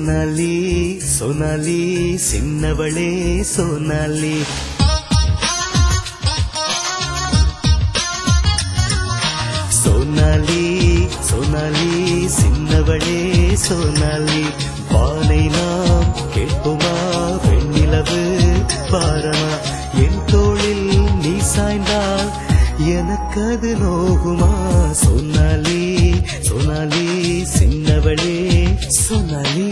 सोनाली सोनाली सिन्नवळे सोनाली सोनाली सोनाली सिन्नवळे सोनाली वाனை நாம் கேட்போமா வெண்ணிலவு பாரமா என் தோளில் நீ சாய்ந்தால் எனக்கு அது நோகுமா सोनाली सोनाली सिन्नवळे सोनाली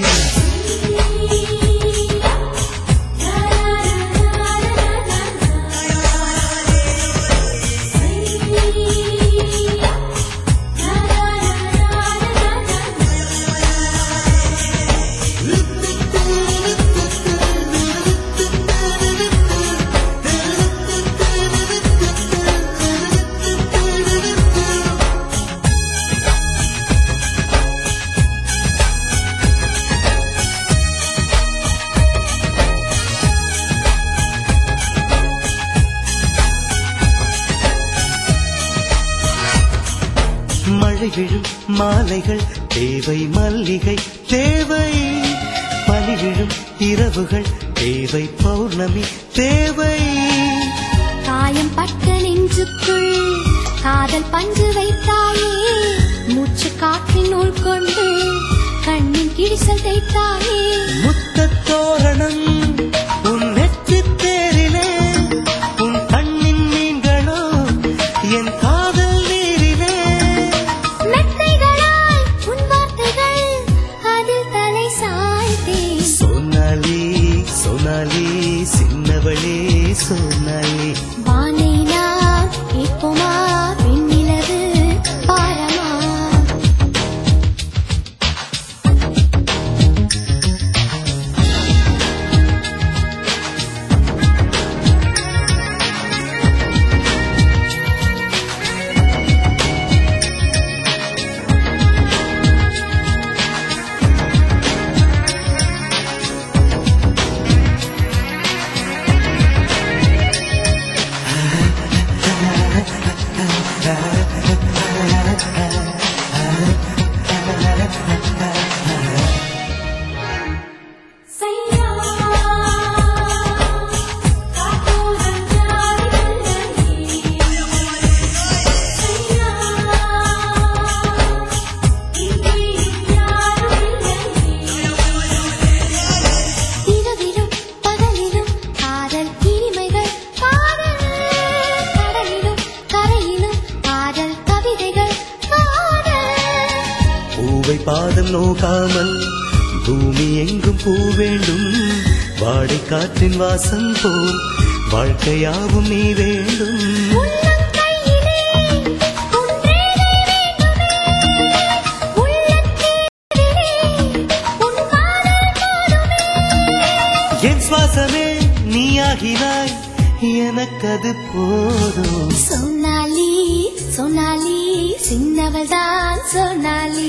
மழை விழும் மாலைகள் தேவை மல்லிகை தேவை பனி விழும் இரவுகள் தேவை பௌர்ணமி தேவை காயம் பட்ட நெஞ்சுக்குள் காதல் பஞ்சு வைத்தாயே மூச்சு காற்றின் நூல் கொண்டு கண்ணின் கிழிசல் தைத்தாயே முத்தத் தோரணம் உன் நெற்றித் தேரிலே உன் கண்ணின் மீன்களோ என் காதல் सोनाली सिन्नवळे सोनाली वाனை நாம் கேட்போமா வெண்ணிலவு பாரமா பாதம் நோகாமல் பூமி எங்கும் பூ வேண்டும் வாடை காற்றின் வாசம் போல் வாழ்க்கையாவும் நீ வேண்டும் என் சுவாசமே நீயாகினாய் எனக்கது போதும் सोनाली सोनाली சின்னவள் தான் सोनाली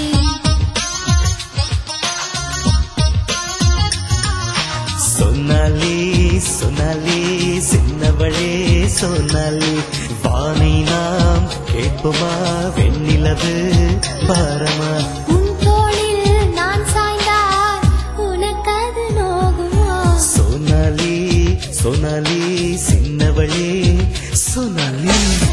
सोनाली सोनाली सिन्नवळे सोनाली வானை நாம் கேட்போமா வெண்ணிலவு பாரமா உன் தோளில் நான் சாய்ந்தால் உனக்கது நோகுமா सोनाली सोनाली सिन्नवळे सोनाली